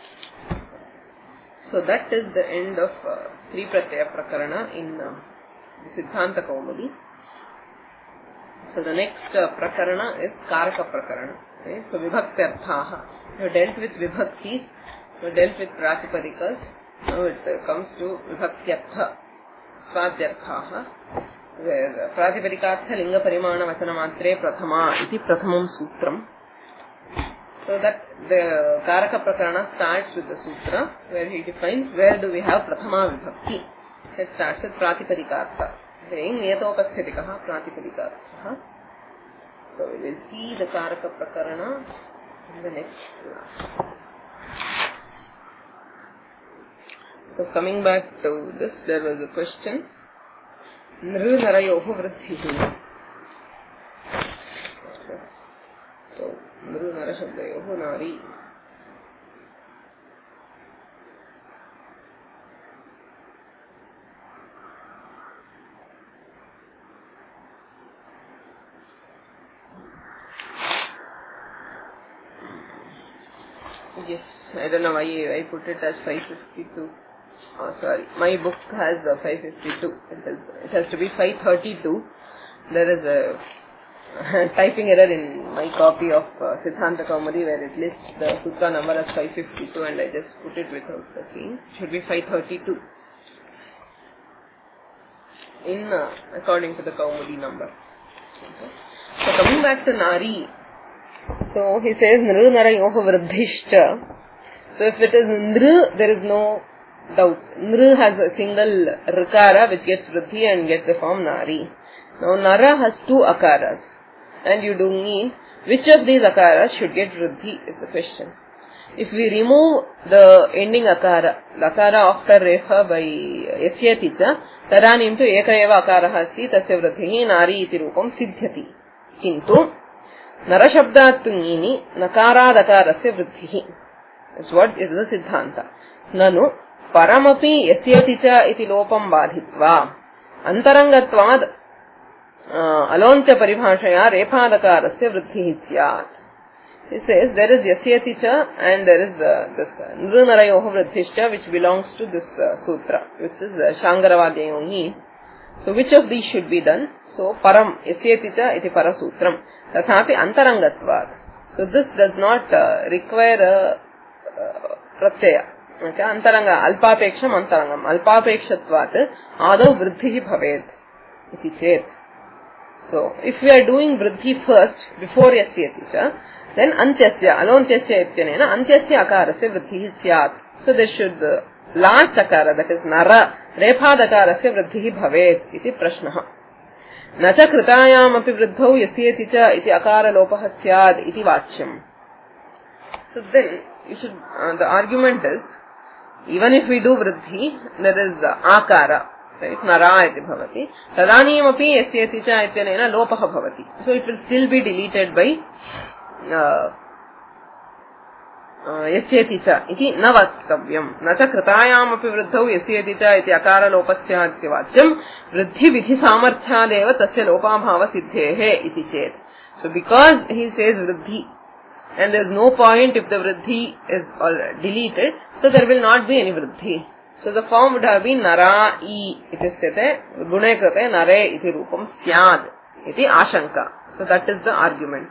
So that is the end of Stri Pratyaya Prakarana in Siddhanta Kaumudi. So the next Prakarana is Karaka Prakarana. Okay? So Vibhaktyarthaha. You have dealt with Vibhaktis. So dealt with Pratipadikas. Now it comes to Vibhaktyartha. swadhyarthaah, where pratipadikatha linga parimana vachana matre prathama iti prathamam sutram. So that the Karaka Prakarana starts with the sutra where he defines where do we have Prathama Vibhakti. It starts with Pratipadikatha, saying Niyatopasthitikaha Pratipadikatha. So we will see the Karaka Prakarana in the next class. So coming back to this, there was a question. Nru Narayoho Vrithihi. So Nru Nara Shabdayoho Nari. Yes, I don't know why I put it as 552. Oh, sorry. My book has 552. It has to be 532. There is a typing error in my copy of Siddhanta Kaumudi where it lists the sutra number as 552 and I just put it without the seeing. It should be 532 in according to the Kaumudi number. Okay. So coming back to Nari. So he says Nru Narayoho Vriddhishcha. So if it is Nru, there is no doubt. Nru has a single Rikara which gets Vriddhi and gets the form Nari. Now Nara has two Akaras. And you do mean which of these Akaras should get Vriddhi is the question. If we remove the ending Akara, the Akara after Refa by Yasyaticha, Tadanim tu Ekayeva Akara Hasti Tasya Vriddhi Nari iti Rupam Siddhyati. Kintu Narashabdatungini Nakaradakarasya Vriddhi. That's what is the Siddhanta. Nanu Paramapi Yasyaticha iti Lopam Badhitva Antarangatvad Alontya Paribhashaya Rephadakarasya Vriddhi Syat. He says there is Yasyaticha and there is this Nru Narayoho Vriddhishcha which belongs to this sutra, which is Shangaravadyayogi. So which of these should be done? So Param Yasyaticha iti Parasutram. Tathapi Antarangatvad. So this does not require a pratyaya. Okay, Antaranga Alpapeksham Antarangam. Alpapekshatvat Adav Vriddhi Bhavet iti chet. So if we are doing Vriddhi first before Yasyaticha, then Antyasya, Alontyasya ityanena Antyasya Akarasya Vriddhi Syat. So there should last Akara, that is Nara, Rephadakarasya Vriddhi Bhavet iti prashnaha. Nacha Kritayam api Vriddhau Yasyaticha iti Akara Lopah Syad iti Vachyam. So then you should, the argument is, even if we do Vriddhi, there is Akara. Right? Nara iti bhavati. Tadanim api yasyaticha ityanena lopaha bhavati. So it will still be deleted by yasyaticha iti navattavyam. Nacha kritayam api vriddhau yasyaticha iti akara lopasya iti vachyam vriddhi vidhi samarthyadeva tasya lopabhava siddhehe iti chet. So because he says vriddhi and there is no point if the vriddhi is deleted, so there will not be any vriddhi. So the form would have been Nara I iti sthite gune krite Nare iti rupam syad iti ashanka. So that is the argument.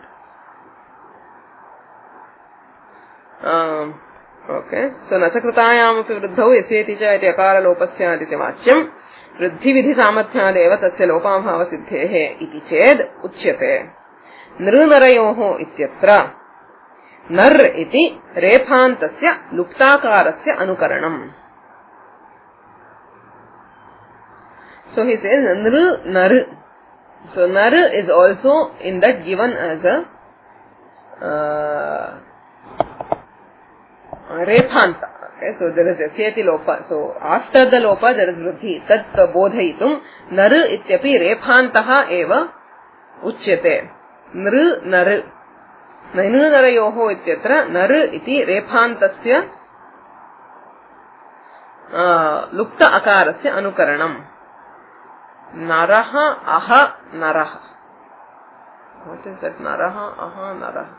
Okay. So Nachakritayam api vriddhau yasyaticha iti akara lopasyad iti vachyam vriddhi vidhi samarthyadeva tasya lopabhava siddhehe iti ched uchyate. Nru Narayoho ityatra Nar iti rephantasya luptakarasya anukaranam. So he says Nru Nar. So Nar is also in that given as a Rephanta. Okay, so there is Yasyati Lopa. So after the Lopa there is Vriddhi. Tat bodhayitum Nar ityapi Rephantaha eva uchyate. Nru Nar. Nru Narayoho ityatra Nar iti Rephantasya lupta akarasya anukaranam. Naraha aha naraha. What is that? Naraha aha naraha.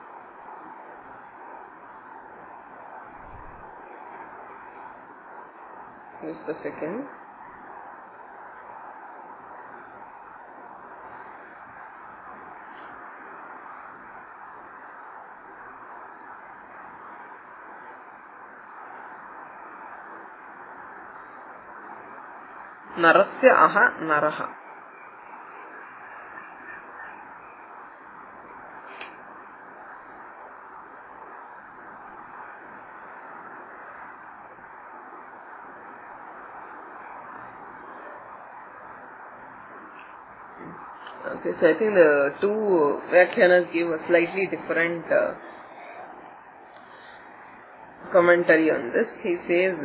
Just a second. narasya aha naraha. Okay, so I think the two Vyakhyanas give a slightly different commentary on this. He says,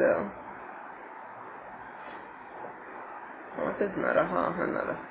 what is naraha aha naraha?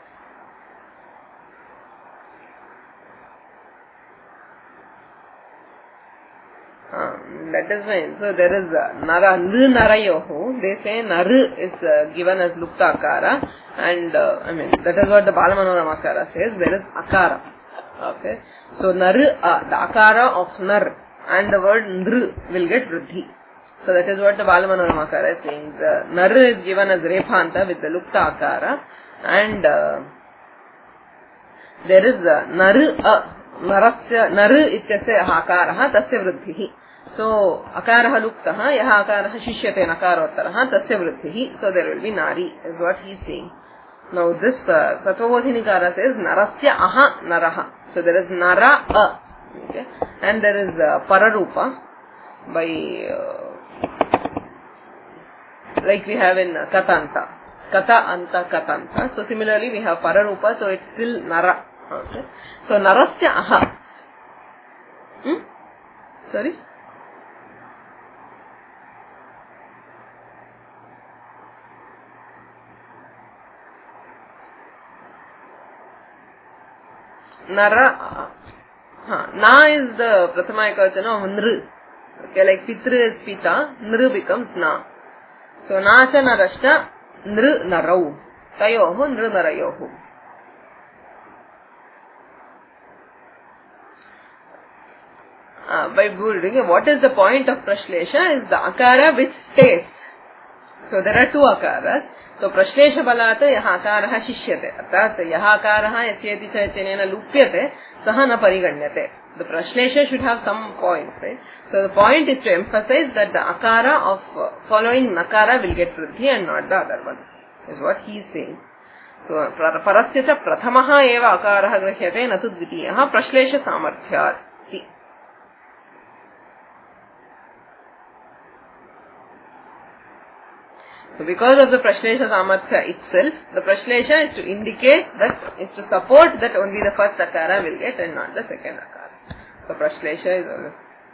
That is fine. So there is nara, nru narayohu. They say naru is given as lupta akara, and that is what the Balamanoram akara says. There is akara. Okay. So naru, the akara of nar and the word nru will get vriddhi. So that is what the Balamanoram akara is saying. The naru is given as rephanta with the lupta akara, and there is naru, narasya, naru ityasya akaraha tasya vriddhi. So, akaraha luktaha, yaha akaraha shishyate nakarottaraha, tasya vriddhihi. So, there will be nari, is what he is saying. Now, this Tattvabodhinikara says, narasya aha naraha. So, there is nara a. Okay. And there is pararupa by, like we have in katanta. Kata anta katanta. So, similarly, we have pararupa, so it's still nara. Okay. So, narasya aha. Sorry? Nara, na is the Prathama Ekavachana of nru. Okay, like pitru is pita, nru becomes na. So, na cha narashta, nru narau. Tayohu, nru narayohu. By building, what is the point of Prashlesha is the akara which stays. So, there are two akaras. So, Prashlesha balata yaha akaraha shishyate. Arthat yaha akaraha yasyeti chaityanena lupyate saha na pariganyate. The Prashlesha should have some points, right? So, the point is to emphasize that the akara of following nakara will get vriddhi and not the other one. Is what he is saying. So, parasya cha prathamaha eva akaraha grahyate natu dvitiyaha Prashlesha samarthyat. So, because of the Prashlesha Samarthya itself, the Prashlesha is to indicate that, is to support that only the first akara will get and not the second akara. So, Prashlesha is always.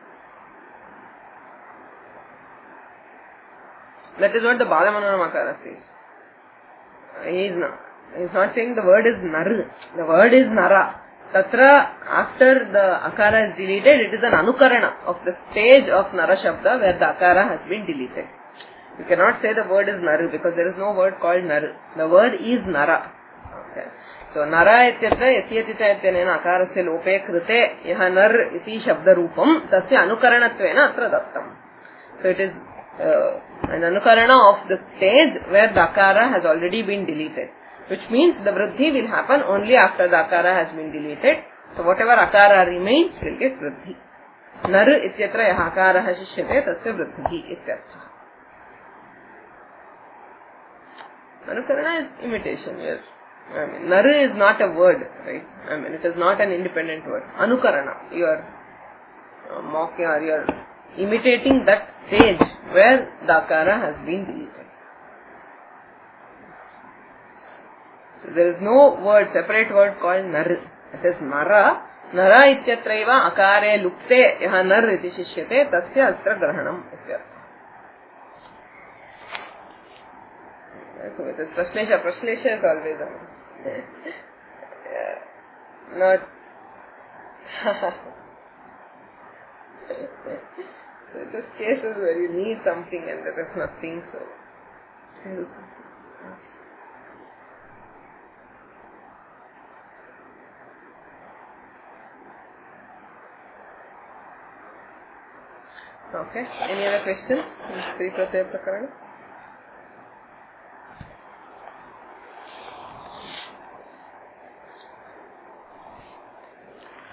That is what the Balamanoram akara says. He is not saying the word is nar. The word is nara. Tatra, after the akara is deleted, it is an anukarana of the stage of nara shabda where the akara has been deleted. You cannot say the word is naru because there is no word called naru. The word is nara. Okay. So, nara ityatra yasyatita ityanena akarasya lope krite yaha nar iti shabda rupam tasya anukaranatvena atra dattam. So, it is an anukarana of the stage where the akara has already been deleted. Which means the vriddhi will happen only after the akara has been deleted. So, whatever akara remains will get vriddhi. Naru ityatra yaha akaraha shishyate tasya vriddhi ityartha. Anukarana is imitation. Yes. Naru is not a word, right? It is not an independent word. Anukarana. You are mocking or you are imitating that stage where the akara has been deleted. So there is no word, separate word called nar. It is nara. Nara ityatraiva akare lupte yaha nar iti shishyate tasya atra grahanam ityartha. So it is Prashlesha. Prashlesha is always not. So it is cases where you need something and there is nothing. So. Okay. Any other questions in Sri Pratyaya Prakarana?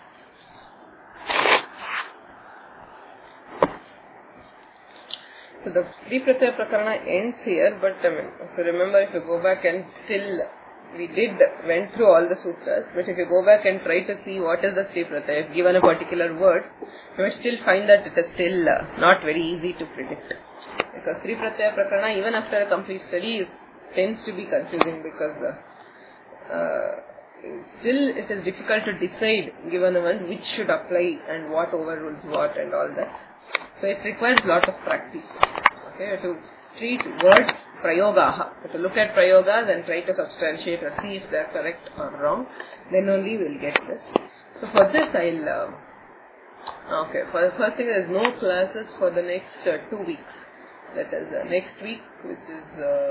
So the Sri Pratyaya Prakarana ends here, but if you remember, if you go back and still, went through all the sutras, but if you go back and try to see what is the Sri Pratyaya, if given a particular word, you will still find that it is still not very easy to predict. Because Sri Pratyaya Prakarana, even after a complete study, tends to be confusing because still it is difficult to decide, given a one, which should apply and what overrules what and all that. So it requires a lot of practice. Okay, to treat words prayogaha, to look at prayogas and try to substantiate or see if they are correct or wrong, then only we will get this. So for this I'll, for the first thing, there is no classes for the next 2 weeks. That is next week, which is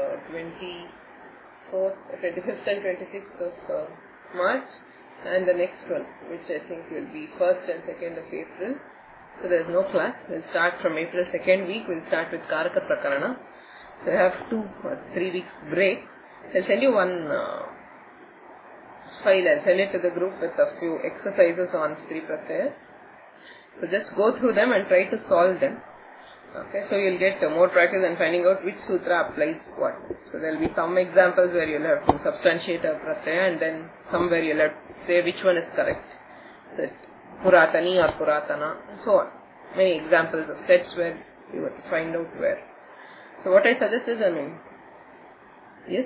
25th and 26th of March, and the next one, which I think will be 1st and 2nd of April. So there is no class. We'll start from April 2nd week. We'll start with Karaka Prakarana. So I have 2 or 3 weeks break. I'll send you one file. I'll send it to the group with a few exercises on Sri Pratyayas. So just go through them and try to solve them. Okay, so you'll get more practice in finding out which sutra applies what. So there will be some examples where you'll have to substantiate a pratyaya, and then some where you'll have to say which one is correct. So Puratani or Puratana, and so on. Many examples of sets where you have to find out where. So what I suggest is, yes?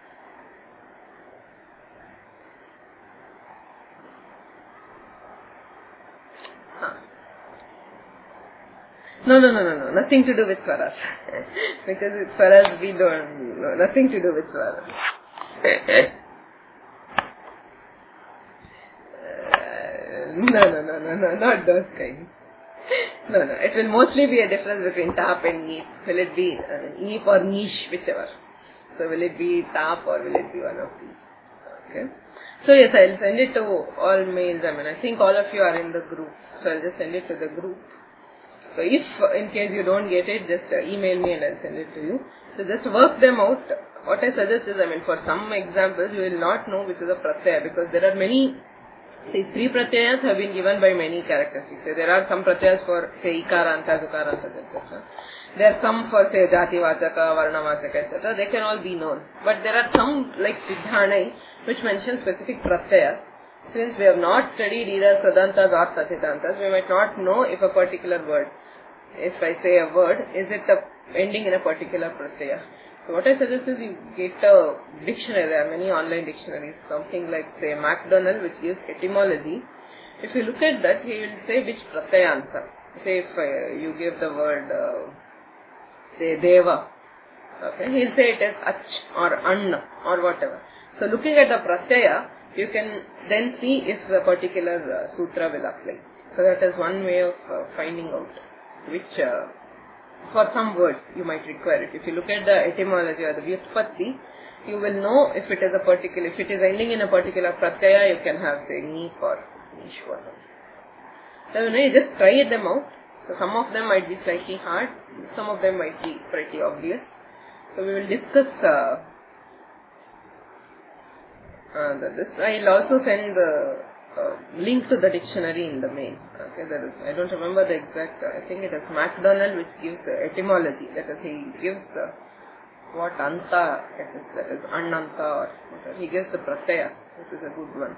No, nothing to do with Swaras. Because with Swaras we don't, nothing to do with Swaras. No, not those kinds. No, it will mostly be a difference between tap and neep. Will it be neep or niche, whichever. So will it be tap or will it be one of these? Okay. So yes, I'll send it to all mails. I think all of you are in the group. So I'll just send it to the group. So if in case you don't get it, just email me and I'll send it to you. So just work them out. What I suggest is, for some examples, you will not know which is a pratyaya, because there are many. See, 3 pratyayas have been given by many characteristics. So there are some pratyayas for, say, ikaranta, ukaranta, etc. There are some for, say, jati vachaka, varna vachaka, etc. They can all be known. But there are some, like Siddhanai, which mention specific pratyayas. Since we have not studied either Pradantas or Tathitantas, we might not know if a particular word, if I say a word, is it ending in a particular pratyaya. So what I suggest is you get a dictionary. There are many online dictionaries. Something like, say, MacDonald, which gives etymology. If you look at that, he will say which pratyaya answer. Say if you give the word, say, Deva, okay, he'll say it is Ach or Anna or whatever. So looking at the pratyaya, you can then see if the particular sutra will apply. So that is one way of finding out which, for some words you might require it. If you look at the etymology or the vyutpatti, you will know if it is a particular, if it is ending in a particular pratyaya, you can have, say, neep or nish, whatever. So you just try them out. So some of them might be slightly hard, some of them might be pretty obvious. So we will discuss this. I will also send the link to the dictionary in the mail. Okay, that is, I don't remember the exact, I think it is MacDonald which gives etymology. That is, he gives what anta it is, that is ananta or whatever. He gives the pratyayas. This is a good one.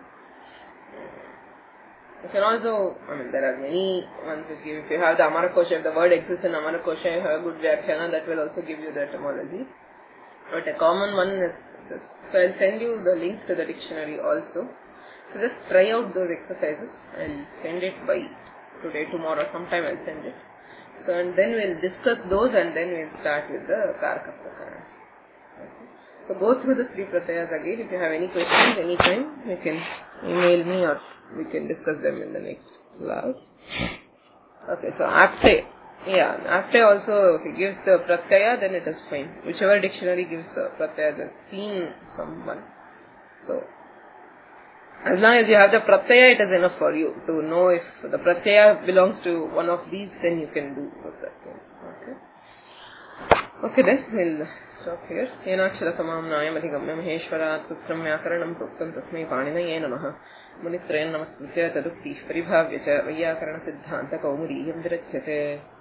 You can also, there are many ones which give, if you have the Amarakosha, if the word exists in Amarakosha, you have a good Vyakhyana, that will also give you the etymology. But a common one is this. So I'll send you the link to the dictionary also. So just try out those exercises. I'll send it by today, tomorrow, sometime I'll send it. So and then we'll discuss those and then we'll start with the Karaka Prakarana. Okay. So go through the 3 pratyayas again. If you have any questions anytime, you can email me or we can discuss them in the next class. Okay, so Apte also, if he gives the pratyaya, then it is fine. Whichever dictionary gives the pratyaya, I've seen someone. So, as long as you have the pratyaya, it is enough for you to know if the pratyaya belongs to one of these, then you can do the pratyaya. Okay, then we'll stop here. Yenakshara samam nayam adhigamya maheshwarat putram vyakaranam pruktam tasmai paninaye namaha munitrayan namaskritya tadukti paribhavya cha vayyakarana siddhanta kaumudiyam virachyate.